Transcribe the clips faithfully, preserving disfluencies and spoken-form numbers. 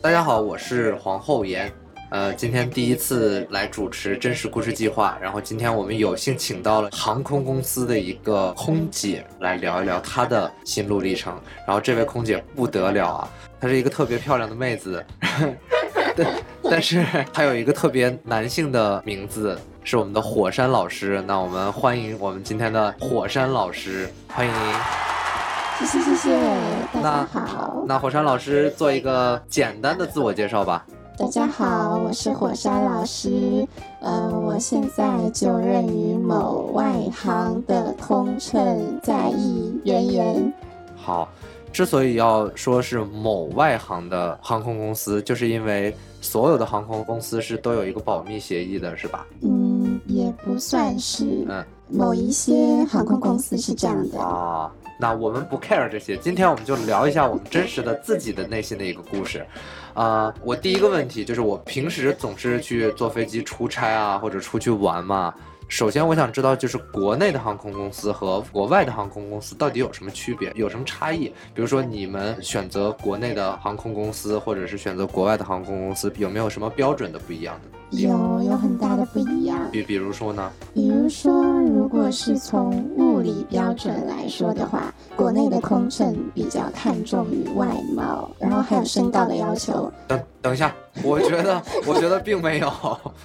大家好，我是黄厚岩。呃，今天第一次来主持真实故事计划，然后今天我们有幸请到了航空公司的一个空姐来聊一聊她的心路历程。然后这位空姐不得了啊，她是一个特别漂亮的妹子，但但是她有一个特别男性的名字，是我们的火山老师。那我们欢迎我们今天的火山老师，欢迎您。 谢谢谢谢，大家好。 那, 那火山老师做一个简单的自我介绍吧。 大家好，我是火山老师，呃，我现在就任于某外航的空乘在役人员。 好，之所以要说是某外航的航空公司，就是因为所有的航空公司是都有一个保密协议的，是吧？ 嗯，也不算是，嗯，某一些航空公司是这样的啊。那我们不 care 这些，今天我们就聊一下我们真实的自己的内心的一个故事。啊、呃，我第一个问题就是，我平时总是去坐飞机出差啊，或者出去玩嘛。首先我想知道，就是国内的航空公司和国外的航空公司到底有什么区别，有什么差异？比如说你们选择国内的航空公司，或者是选择国外的航空公司，有没有什么标准的不一样的？ 有，有很大的不一样。 比比如说呢？ 比如说，如果是从物理标准来说的话，国内的空乘比较看重于外貌，然后还有身高的要求。 等等一下，我觉得，我觉得并没有。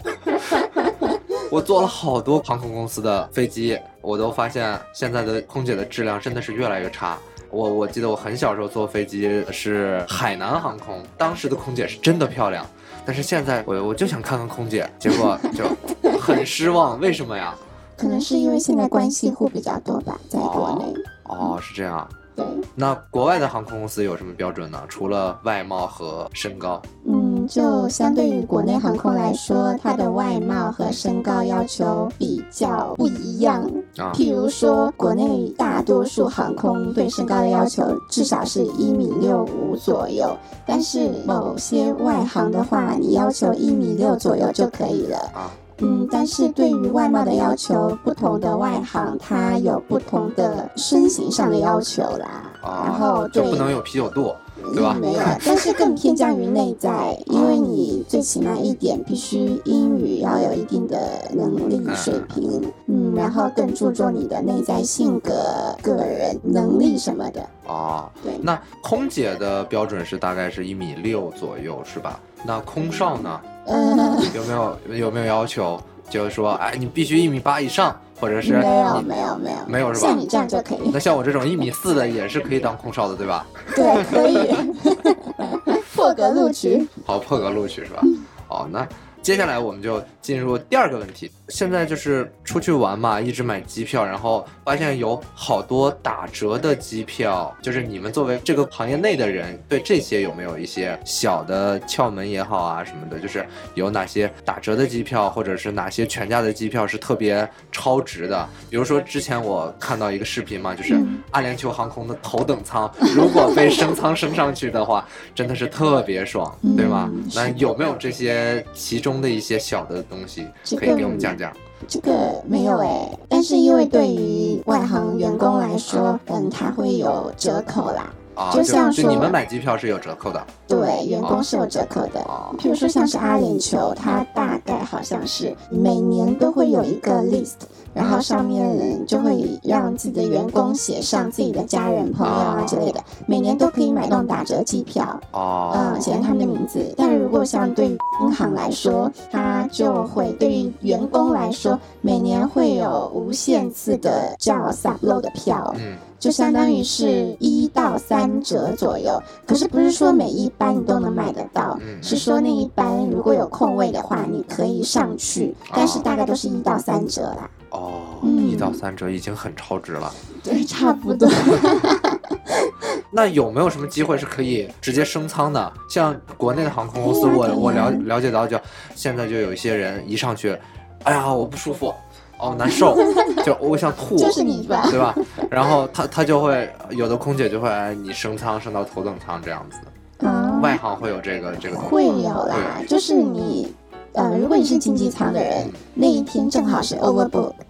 我坐了好多航空公司的飞机，我都发现现在的空姐的质量真的是越来越差。我我记得我很小时候坐飞机是海南航空，当时的空姐是真的漂亮，但是现在我我就想看看空姐，结果就很失望。为什么呀？ 可能是因为现在关系户比较多吧，在国内。 哦，哦是这样。 对。 那国外的航空公司有什么标准呢？除了外貌和身高？ 嗯，就相对于国内航空来说，它的外貌和身高要求比较不一样。啊、譬如说，国内大多数航空对身高的要求至少是一米六五左右，但是某些外航的话，你要求一米六左右就可以了。啊。嗯，但是对于外貌的要求，不同的外航它有不同的身形上的要求啦。啊、然后就不能有啤酒肚，对吧？ 没有，但是更偏向于内在，因为你最起码一点必须英语要有一定的能力水平，嗯，然后更注重你的内在性格、个人能力什么的。 啊， 对。 那空姐的标准是大概是一米六左右，是吧？那空少呢？ 嗯， 有没有有没有要求？就是说，哎，你必须一米八以上，或者是没有没有没有没有是吧？ 像你这样就可以。 那像我这种一米四的也是可以当空少的，对吧？ 对，可以。破格录取。 好，破格录取是吧？哦，那接下来我们就进入第二个问题。现在就是出去玩嘛，一直买机票，然后发现有好多打折的机票，就是你们作为这个行业内的人，对这些有没有一些小的窍门也好啊什么的？就是有哪些打折的机票，或者是哪些全价的机票是特别超值的？比如说之前我看到一个视频嘛，就是阿联酋航空的头等舱，如果被升舱升上去的话，真的是特别爽，对吗？那有没有这些其中的一些小的东西可以给我们讲讲？ 这个没有哎，但是因为对于外航员工来说，嗯，它会有折扣啦。 啊、 就像说就你们买机票是有折扣的， 对，员工是有折扣的。啊、譬如说像是阿联酋，它大概好像是每年都会有一个 list， 然后上面就会让自己的员工写上自己的家人、朋友啊之类的，每年都可以买那种打折机票。哦、嗯，写上他们的名字。但如果像对于银行来说，它就会对于员工来说，每年会有无限次的叫 subload 的票。嗯。就相当于是一到三折左右，可是不是说每一班你都能买得到，嗯、是说那一班如果有空位的话，你可以上去，但是大概都是一到三折啦。 哦，一、嗯、到三折已经很超值了。 对，差不多。 那有没有什么机会是可以直接升舱的？像国内的航空公司，我我了了解到就现在就有一些人一上去，哎呀，我不舒服。哦，难受，就我想吐， 就是你吧， 对吧？然后他他就会有的空姐就会，哎，你升舱升到头等舱这样子。嗯，外行会有这个这个会有啦，就是你呃，如果你是经济舱的人，那一天正好是 overbook，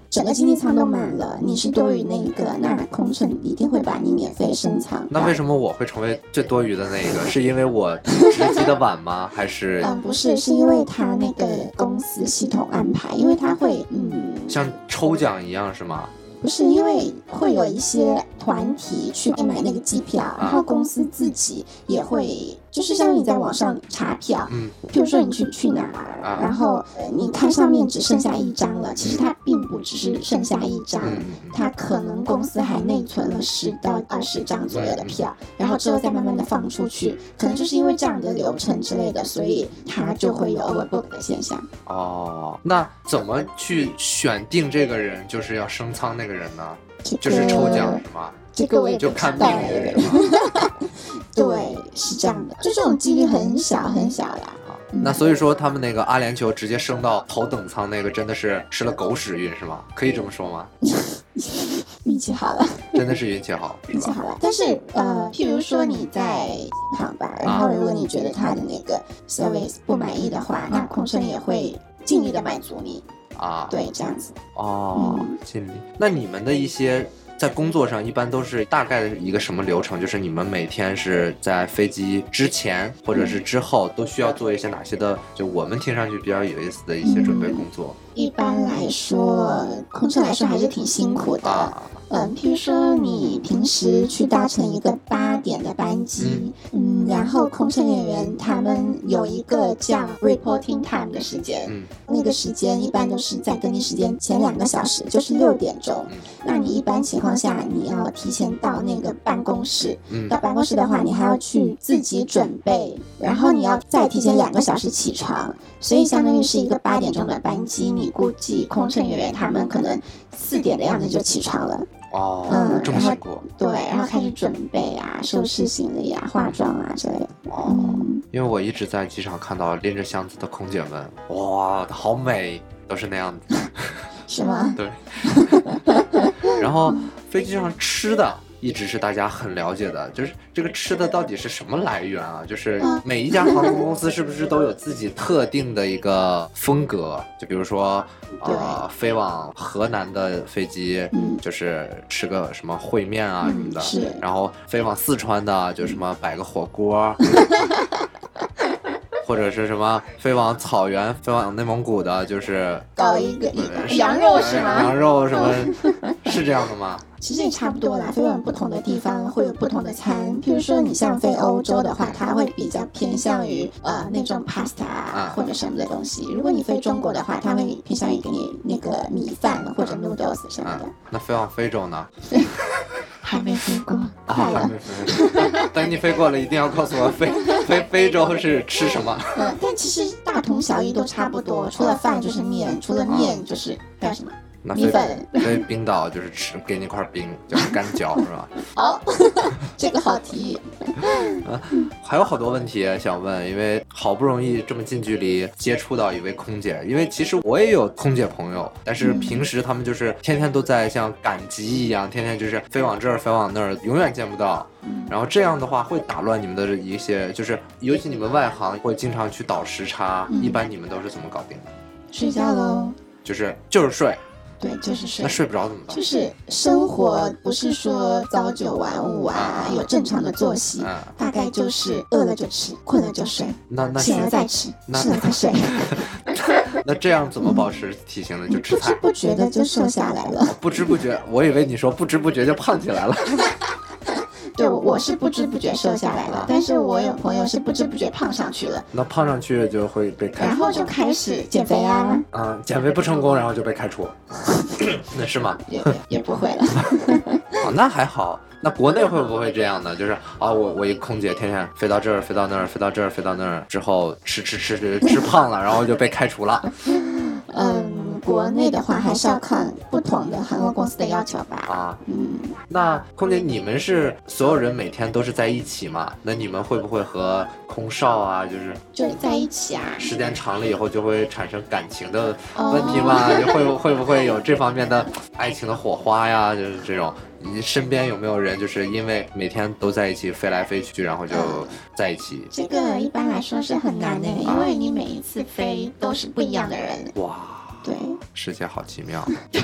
整个经济舱都满了，你是多余那一个，那空乘一定会把你免费升舱。 那为什么我会成为最多余的那一个？是因为我值机的晚吗？还是？ 嗯，不是，是因为他那个公司系统安排，因为他会嗯， 像抽奖一样是吗？ 不是，因为会有一些团体去买那个机票，然后公司自己也会，就是像你在网上查票， 嗯， 譬如说你去去哪儿， 啊、 然后你看上面只剩下一张了，其实它并不只是剩下一张， 嗯、 它可能公司还内存了十到二十张左右的票，嗯、然后之后再慢慢的放出去，可能就是因为这样的流程之类的，所以它就会有 overbook 的现象。 哦，那怎么去选定这个人就是要升舱那个人呢？ 这个、 就是抽奖是吗？ 这个我也就看命运的人吗？ 对，是这样的，就这种几率很小很小啦。 那所以说他们那个阿联酋直接升到头等舱那个真的是吃了狗屎运是吗？可以这么说吗？ 运气好了， 真的是运气好， 运气好了。但是呃，譬如说你在航班，然后如果你觉得他的那个 service 不满意的话，那空乘也会尽力的满足你啊。 对，这样子。 哦， 嗯、 尽力。那你们的一些在工作上一般都是大概的一个什么流程？就是你们每天是在飞机之前或者是之后都需要做一些哪些的，就我们听上去比较有意思的一些准备工作？ 嗯、一般来说，空乘来说还是挺辛苦的。 啊嗯，譬如说你平时去搭乘一个八点的班机，嗯，嗯然后空乘人员他们有一个叫 reporting time 的时间， 嗯， 那个时间一般都是在登机时间前两个小时，就是六点钟。嗯、那你一般情况下你要提前到那个办公室，嗯，到办公室的话，你还要去自己准备，然后你要再提前两个小时起床，所以相当于是一个八点钟的班机，你估计空乘人员他们可能四点的样子就起床了。 哦， 嗯， 这么辛苦。 对，然后开始准备啊，收拾行李啊，化妆啊之类的。 哦，嗯、因为我一直在机场看到拎着箱子的空姐们，哇，好美，都是那样子。 是吗？ 对。然后飞机上吃的一直是大家很了解的，就是这个吃的到底是什么来源啊？就是每一家航空公司是不是都有自己特定的一个风格？就比如说，呃，飞往河南的飞机，嗯、就是吃个什么烩面啊什么的， 嗯、是。 然后飞往四川的，就什么摆个火锅。或者是什么飞往草原、飞往内蒙古的，就是搞一个羊肉是吗？ 羊肉什么，是这样的吗？ 其实也差不多啦，飞往不同的地方会有不同的餐。譬如说你像飞欧洲的话，它会比较偏向于呃那种 pasta 啊或者什么的东西。如果你飞中国的话，它会偏向于给你那个米饭或者 noodles 什么的。 嗯、那飞往非洲呢？ 还没飞过， 快了。啊、等你飞过了，一定要告诉我飞飞非洲是吃什么。 嗯，但其实大同小异，都差不多，除了饭就是面，除了面就是还有什么？ 那米粉。 飞冰岛就是吃给你块冰，叫干嚼是吧？ 好，这个好提议。 啊，还有好多问题想问，因为好不容易这么近距离接触到一位空姐，因为其实我也有空姐朋友，但是平时他们就是天天都在像赶集一样，天天就是飞往这儿飞往那儿，永远见不到。然后这样的话会打乱你们的一些，就是尤其你们外行会经常去倒时差，嗯、一般你们都是怎么搞定的？ 睡觉喽， 就是就是睡。 对，就是睡。 那睡不着怎么办？ 就是生活不是说朝九晚五啊，啊有正常的作息，啊、大概就是饿了就吃，困了就睡， 那那醒了再吃，吃了再睡。 那这样怎么保持体型呢？就吃菜， 不知不觉的就瘦下来了。 不知不觉，我以为你说不知不觉就胖起来了。 对，我是不知不觉瘦下来了，但是我有朋友是不知不觉胖上去了。 那胖上去就会被开除， 然后就开始减肥啊。 嗯，减肥不成功，然后就被开除，那是吗？ 也也不会了。 哦，那还好。那国内会不会这样呢？就是啊，我我一个空姐天天飞到这儿，飞到那儿，飞到这儿，飞到那儿之后吃吃吃吃吃胖了，然后就被开除了。 嗯，国内的话还是要看不同的航空公司的要求吧。 啊， 嗯， 那空姐你们是所有人每天都是在一起吗？那你们会不会和空少啊，就是就在一起啊？ 时间长了以后就会产生感情的问题吗？哦、会会不会有这方面的爱情的火花呀？就是这种。你身边有没有人就是因为每天都在一起飞来飞去，然后就在一起？ 这个一般来说是很难的，啊、因为你每一次飞都是不一样的人。 哇， 对， 世界好奇妙。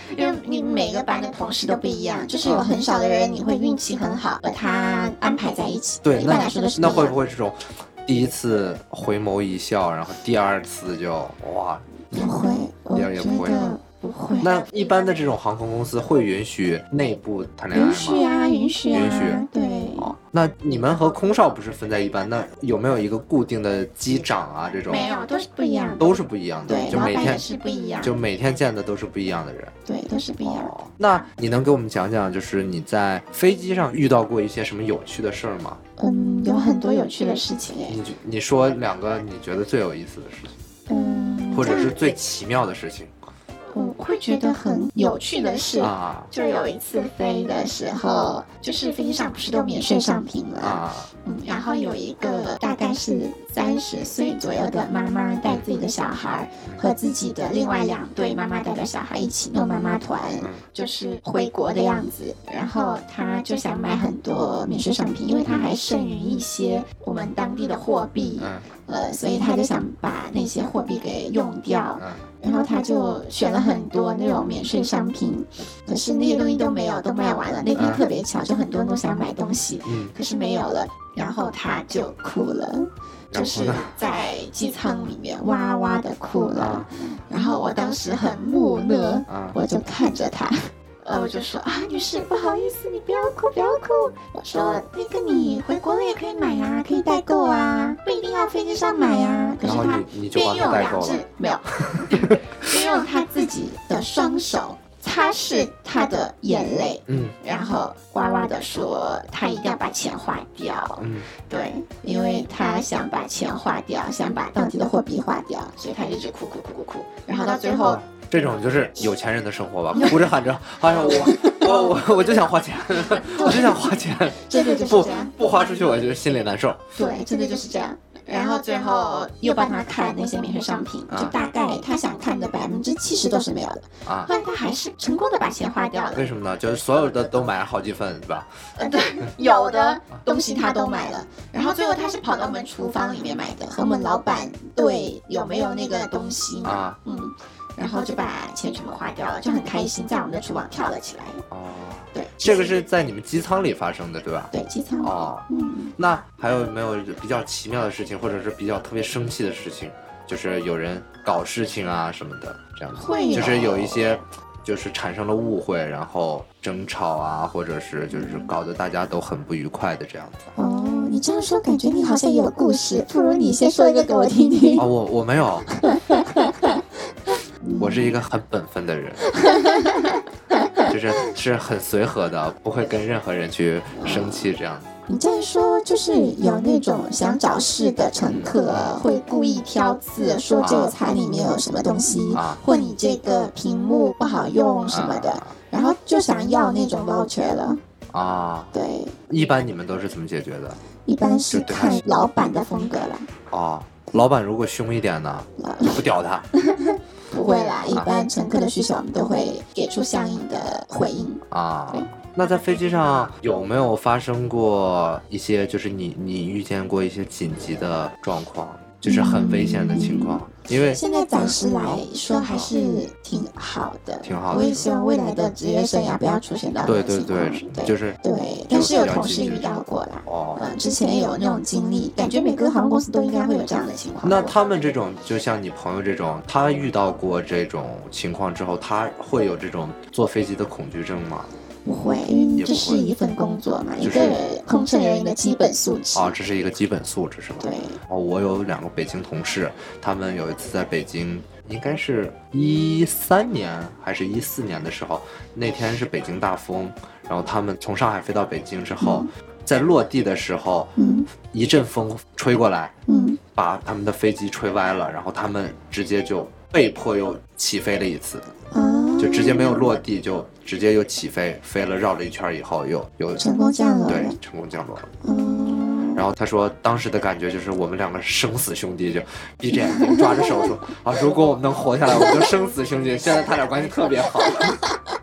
因为你每个班的同事都不一样，就是有很少的人你会运气很好把他安排在一起。 对， 一般来说都是那那会不会这种第一次回眸一笑，然后第二次就哇？ 不会，我也也觉不会吗得不会。 那一般的这种航空公司会允许内部谈恋爱吗？ 允许啊，允许啊， 允许对。 哦，那你们和空少不是分在一班？那有没有一个固定的机长啊？这种没有，都是不一样的， 都是不一样的， 对， 就每天老板也是不一样， 就每天见的都是不一样的人。 对，都是不一样的。 哦，那你能给我们讲讲，就是你在飞机上遇到过一些什么有趣的事儿吗？ 嗯，有很多有趣的事情哎。 你你说两个你觉得最有意思的事情， 嗯， 或者是最奇妙的事情我会觉得很有趣的是， 啊就有一次飞的时候，就是飞机上不是都免税商品了， 啊嗯，然后有一个大概是三十岁左右的妈妈带自己的小孩和自己的另外两对妈妈带着小孩一起弄妈妈团，就是回国的样子。然后她就想买很多免税商品，因为她还剩余一些我们当地的货币， 嗯呃，所以她就想把那些货币给用掉。 嗯然后他就选了很多那种免税商品，可是那些东西都没有，都卖完了。那天特别巧，就很多人都想买东西， 嗯， 可是没有了。然后他就哭了，就是在机舱里面哇哇的哭了。然后我当时很木讷，我就看着他。呃，我就说啊，女士，不好意思，你不要哭，不要哭。我说那个你回国了也可以买啊，可以代购啊，不一定要飞机上买啊。可是他边用两只没有，边用他自己的双手擦拭他的眼泪， 嗯， 然后哇哇的说他一定要把钱花掉， 嗯， 对，因为他想把钱花掉，想把当地的货币花掉，所以他一直哭哭哭哭哭，然后到最后。 这种就是有钱人的生活吧，哭着喊着，哎呀，我我我我就想花钱，我就想花钱， 真的就是这样， 不不花出去我就心里难受。 对，真的就是这样。然后最后又帮他看那些免税商品，就大概他想看的百分之七十都是没有的啊，后来他还是成功的把钱花掉了。 为什么呢？就是所有的都买了好几份，对吧？ 呃，对，有的东西他都买了，然后最后他是跑到我们厨房里面买的，和我们老板对有没有那个东西嘛，啊、嗯。然后就把钱全部花掉了，就很开心，在我们的厨房跳了起来。哦，对， 这个是在你们机舱里发生的，对吧？ 对，机舱。 哦，嗯，那还有没有比较奇妙的事情，或者是比较特别生气的事情？就是有人搞事情啊什么的，这样子。 会有。 就是有一些，就是产生了误会，然后争吵啊，或者是就是搞得大家都很不愉快的这样子。 哦，你这样说，感觉你好像也有故事，不如你先说一个给我听听。 哦，我我没有。我是一个很本分的人，就是是很随和的，不会跟任何人去生气这样子。 你这样说，就是有那种想找事的乘客会故意挑刺，说这个餐里面有什么东西，啊、或你这个屏幕不好用什么的，啊、然后就想要那种 voucher 了。啊，对。 一般你们都是怎么解决的？ 一般是看老板的风格了。 哦，老板如果凶一点呢，就不屌他。 不会啦，一般乘客的需求我们都会给出相应的回应啊。那在飞机上有没有发生过一些，就是你你遇见过一些紧急的状况，就是很危险的情况？嗯、因为现在暂时来说还是挺好的， 挺好的。 我也希望未来的职业生涯不要出现到对对对，对就是对。但是有同事遇到过啦，哦，嗯，之前有那种经历，感觉每个航空公司都应该会有这样的情况。 那他们这种，就像你朋友这种，他遇到过这种情况之后，他会有这种坐飞机的恐惧症吗？ 不会，因为这是一份工作嘛，就是、一个空乘人员的基本素质。 哦，这是一个基本素质是吧？ 对。 哦，我有两个北京同事，他们有一次在北京，应该是一三年还是一四年的时候，那天是北京大风，然后他们从上海飞到北京之后，嗯、在落地的时候，嗯，一阵风吹过来，嗯，把他们的飞机吹歪了，然后他们直接就被迫又起飞了一次。哦，就直接没有落地，就直接又起飞，飞了绕了一圈以后又又成功降落了， 对，成功降落了。嗯，然后他说当时的感觉就是我们两个生死兄弟，就闭着眼睛抓着手说啊，如果我们能活下来，我们就生死兄弟。现在他俩关系特别好。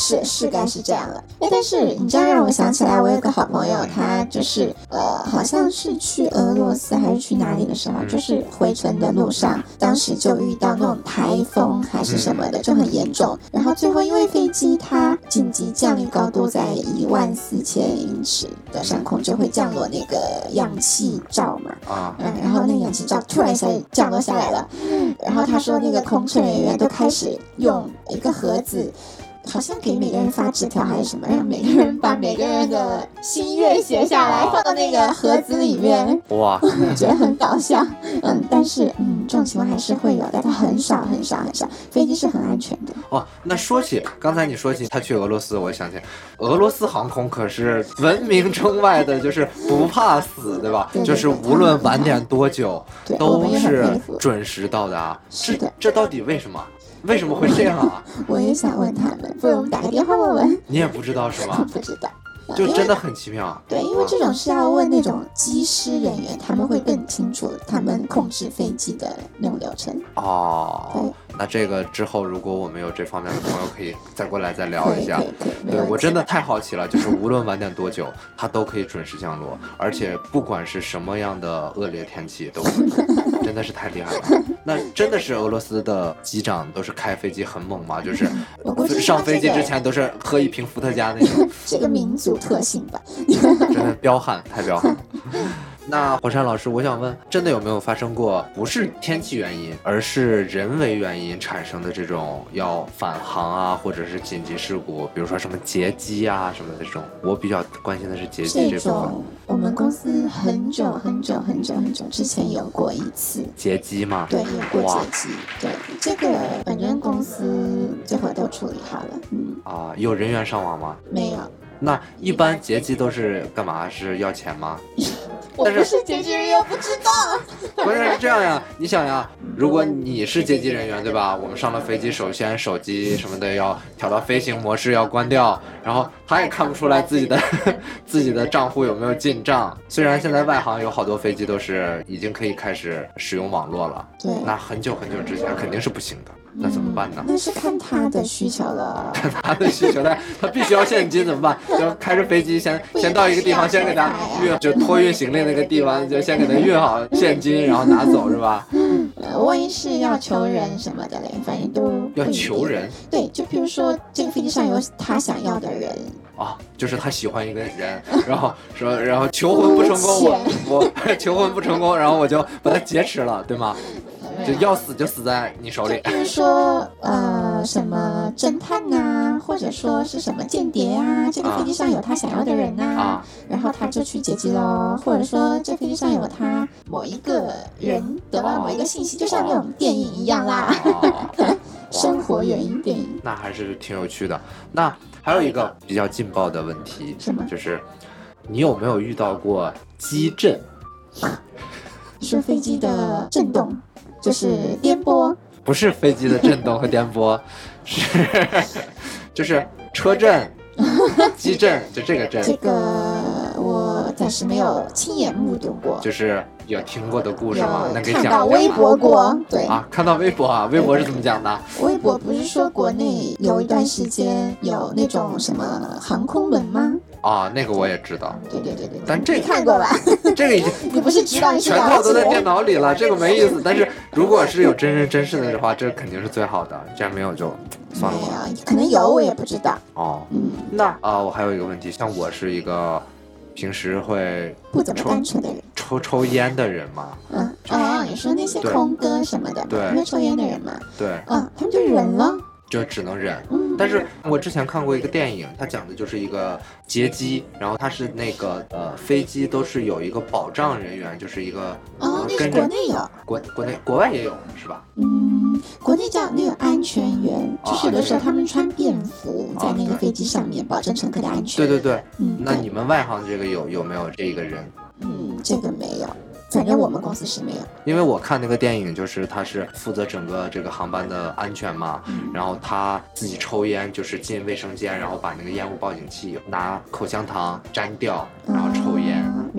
是是该是这样了。哎，但是你这样让我想起来，我有个好朋友，他就是呃，好像是去俄罗斯还是去哪里的时候， 嗯、 就是回程的路上，当时就遇到那种台风还是什么的，就很严重。然后最后因为飞机它紧急降落高度在一万四千英尺的上空，就会降落那个氧气罩嘛。 啊， 嗯，然后那个氧气罩突然一下降落下来了，然后他说那个空乘人员都开始用一个盒子。好像给每个人发纸条还是什么，让每个人把每个人的心愿写下来，放到那个盒子里面。 哇， 我觉得很搞笑。嗯，但是嗯，这种情况还是会有，但它很少很少很少。飞机是很安全的。 哦，那说起刚才你说起他去俄罗斯，我想起俄罗斯航空可是闻名中外的，就是不怕死，对吧？ 对对对， 就是无论晚点多久，都是准时到达。 是的， 这到底为什么？为什么会这样啊？ 我也想问他们，不如我们打个电话问问。 你也不知道是吧？ 不知道。 就真的很奇妙。 对，因为这种是要问那种机师人员，他们会更清楚他们控制飞机的那种流程。 哦，那这个之后如果我们有这方面的朋友，可以再过来再聊一下。对，我真的太好奇了，就是无论晚点多久，它都可以准时降落，而且不管是什么样的恶劣天气都可以，真的是太厉害了。那真的是俄罗斯的机长都是开飞机很猛吗？就是上飞机之前都是喝一瓶伏特加那种。 这个民族特性吧。 真的彪悍，太彪悍了。那火山老师，我想问，真的有没有发生过不是天气原因，而是人为原因产生的这种要返航啊，或者是紧急事故，比如说什么劫机啊什么的这种？我比较关心的是劫机这部分。 我们公司很久很久很久很久之前有过一次劫机吗？ 对，有过劫机。对，这个本人公司最后都处理好了。嗯啊，有人员伤亡吗？ 没有。 那一般劫机都是干嘛？是要钱吗？ 我不是劫机人员，我不知道。 不是这样呀，你想呀，如果你是劫机人员，对吧？我们上了飞机，首先手机什么的要调到飞行模式，要关掉，然后他也看不出来自己的自己的账户有没有进账。虽然现在外航有好多飞机都是已经可以开始使用网络了， 对， 那很久很久之前肯定是不行的。那怎么办呢？ 嗯、那是看他的需求了。 看他的需求，他他必须要现金怎么办？就开着飞机先先到一个地方，先给他运，就托运行李那个地方，就先给他运好现金，然后拿走，是吧？ 呃，万一是要求人什么的嘞，反正都要求人。 对，就比如说这个飞机上有他想要的人。 啊，就是他喜欢一个人，然后说，然后求婚不成功，我我求婚不成功，然后我就把他劫持了，对吗？就要死就死在你手里。 比如说呃什么侦探呐、啊，或者说是什么间谍啊，这个飞机上有他想要的人呐、啊， 啊、 然后他就去劫机喽。或者说这飞机上有他某一个人得到某一个信息，就像那种电影一样啦。 啊生活原因电影， 那还是挺有趣的。那还有一个比较劲爆的问题， 什么？ 就是你有没有遇到过机震？ 说飞机的震动，就是颠簸？ 不是飞机的震动和颠簸，是就是车震、机震，就这个震。 这个我暂时没有亲眼目睹过， 就是有听过的故事吗？能给讲看到微博过，对啊，看到微博啊，微博是怎么讲的？ 微博不是说国内有一段时间有那种什么航空门吗？ 啊，那个我也知道。 对对对对， 但这个你看过吧？ 这个已经你不是知道， 全套都在电脑里了，这个没意思。但是如果是有真人真事的话，这肯定是最好的。既然没有就算了吧。 没有，可能有我也不知道。 哦， 嗯， 那啊、呃，我还有一个问题，像我是一个平时会不怎么单纯的人， 抽抽烟的人嘛。 嗯，哦，你说那些空哥什么的， 对， 会抽烟的人嘛？ 对， 嗯，他们就忍了。 就只能忍，但是我之前看过一个电影，它讲的就是一个劫机，然后它是那个呃飞机都是有一个保障人员，就是一个哦，那是国内有， 国国内国外也有是吧？ 嗯，国内叫那个安全员，就是有的时候他们穿便服在那个飞机上面，保证乘客的安全。 对对对， 嗯， 那你们外行这个有有没有这个人？ 嗯，这个没有。反正我们公司是没有， 因为我看那个电影，就是他是负责整个这个航班的安全嘛，嗯、然后他自己抽烟，就是进卫生间，然后把那个烟雾报警器拿口香糖粘掉，然后抽烟。 啊、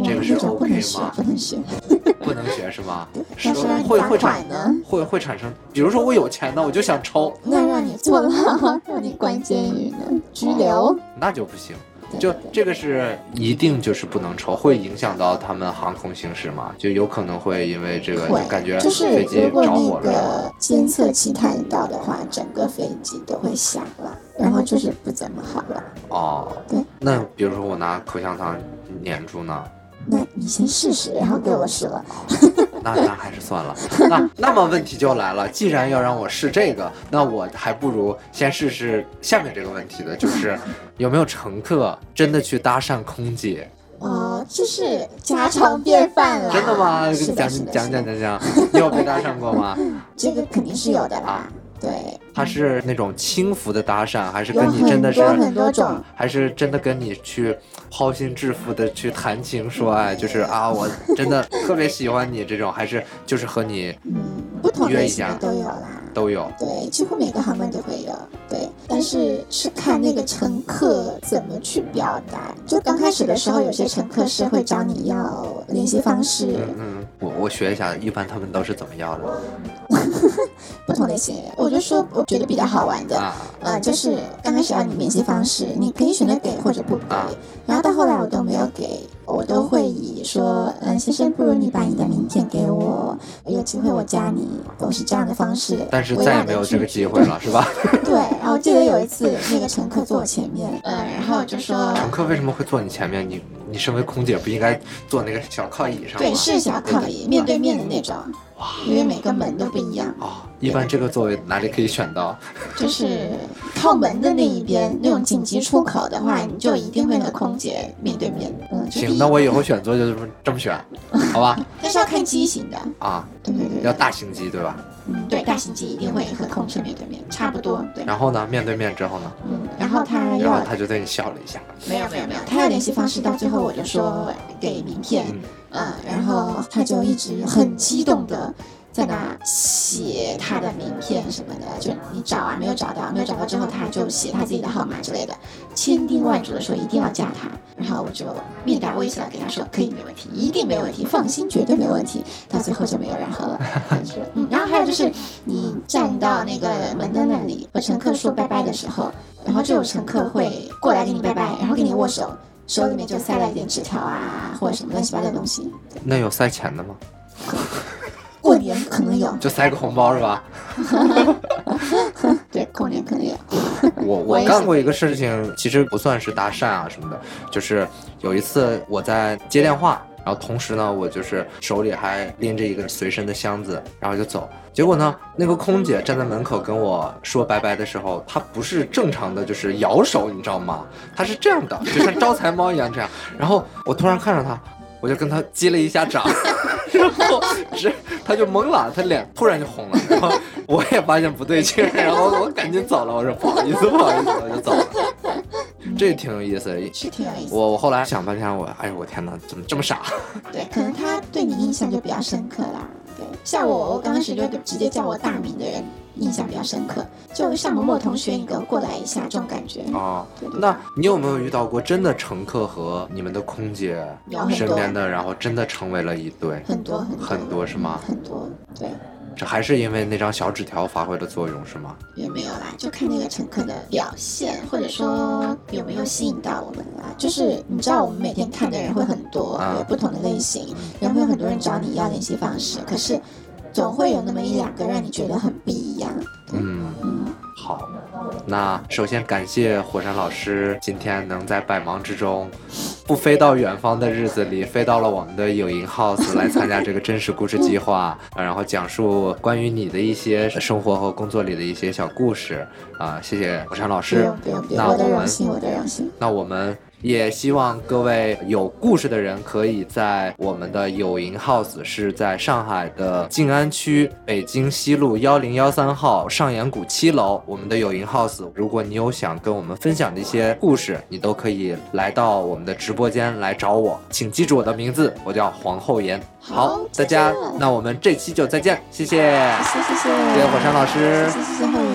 这个是 OK 吗？ 不能学， 不能学是吗？ 是会会产呢？会会产生，比如说我有钱呢，我就想抽， 那让你坐牢，让你关监狱呢，拘留，哦、 那就不行。就这个是一定就是不能抽，会影响到他们航空行驶嘛？就有可能会因为这个就感觉飞机着火了。 就是如果那个监测器看到的话，整个飞机都会响了，然后就是不怎么好了。 哦， 对。 那比如说我拿口香糖粘住呢？ 那你先试试，然后给我试了。 那那还是算了。那那么问题就来了，既然要让我试这个，那我还不如先试试下面这个问题的，就是有没有乘客真的去搭讪空姐？ 哦，这是家常便饭了。 真的吗？ 是的讲是的讲讲讲讲，你有被搭讪过吗？ 这个肯定是有的啦。 啊对， 他是那种轻浮的搭讪，还是跟你真的是有很多很多种， 还是真的跟你去抛心置腹的去谈情说爱，就是啊，我真的特别喜欢你这种，还是就是和你嗯不同类型的都有啦， 都有。 对，几乎每个航班都会有。对，但是是看那个乘客怎么去表达。就刚开始的时候，有些乘客是会找你要联系方式。 嗯嗯，我我学一下，一般他们都是怎么要的？ 不同类型，我就说我觉得比较好玩的，啊、呃，就是刚开始要你联系方式，你可以选择给或者不给，啊、然后到后来我都没有给，我都会以说，嗯，先生，不如你把你的名片给我，有机会我加你，我是这样的方式。 但是再也没有这个机会了，是吧？ 对，然后记得有一次那个乘客坐我前面，嗯、呃，然后就说， 乘客为什么会坐你前面？你你身为空姐不应该坐那个小靠椅上吗？ 对，是小靠椅，面对面的那种。因为每个门都不一样哦，一般这个座位哪里可以选到？ 就是靠门的那一边，那种紧急出口的话，你就一定会和空姐面对面。嗯， 行，那我以后选座就是这么选，好吧？ 但是要看机型的啊， 对对对， 要大型机对吧？ 嗯，对，大型机一定会和空乘面对面，差不多。对。 然后呢，面对面之后呢？ 嗯，然后他要， 然后他就对你笑了一下。 没有没有没有，他要联系方式，到最后我就说给名片，嗯，嗯然后他就一直很激动的。在那写他的名片什么的，就你找啊，没有找到，没有找到之后，他就写他自己的号码之类的，千叮万嘱的说一定要加他。然后我就面带微笑给他说，可以，没问题，一定没问题，放心，绝对没问题。到最后就没有然后了。嗯，然后还有就是你站到那个门的那里和乘客说拜拜的时候，然后就有乘客会过来给你拜拜，然后给你握手，手里面就塞了一点纸条啊，或者什么乱七八糟的东西。 那有塞钱的吗？ 过年可能有， 就塞个红包是吧？ 对，过年可能有。 我我干过一个事情，其实不算是搭讪啊什么的，就是有一次我在接电话，然后同时呢，我就是手里还拎着一个随身的箱子，然后就走。结果呢，那个空姐站在门口跟我说拜拜的时候，她不是正常的就是摇手，你知道吗？她是这样的，就像招财猫一样这样。然后我突然看着她，我就跟她击了一下掌。然后是他就懵了，他脸突然就红了，然后我也发现不对劲，然后我赶紧走了，我说不好意思不好意思，我就走了。这挺有意思的， 是挺有意思。 我我后来想半天，我哎呦我天哪，怎么这么傻？ 对，可能他对你印象就比较深刻啦。对，像我，我刚开始就直接叫我大名的人印象比较深刻，就像某某同学，你给我过来一下这种感觉。 哦，对对，那你有没有遇到过真的乘客和你们的空姐身边的，然后真的成为了一对？ 很多很多很多是吗？ 很多，对。 这还是因为那张小纸条发挥了作用是吗？ 也没有啦，就看那个乘客的表现，或者说有没有吸引到我们啦。就是你知道我们每天看的人会很多，啊、有不同的类型，然后有很多人找你要联系方式，可是总会有那么一两个让你觉得很不一样。 嗯嗯，好。那首先感谢火山老师今天能在百忙之中不飞到远方的日子里飞到了我们的有营 house 来参加这个真实故事计划然后讲述关于你的一些生活和工作里的一些小故事啊、呃，谢谢火山老师。 不用不用，我的荣幸，我的荣幸。 那我们也希望各位有故事的人可以在我们的有营 house 是在上海的静安区北京西路一零一三号上岩谷七楼，我们的有营 house， 如果你有想跟我们分享的一些故事，你都可以来到我们的直播间来找我，请记住我的名字，我叫皇后岩。好，好大家，那我们这期就再见，谢谢， 谢谢谢谢， 谢谢火山老师， 谢谢谢谢后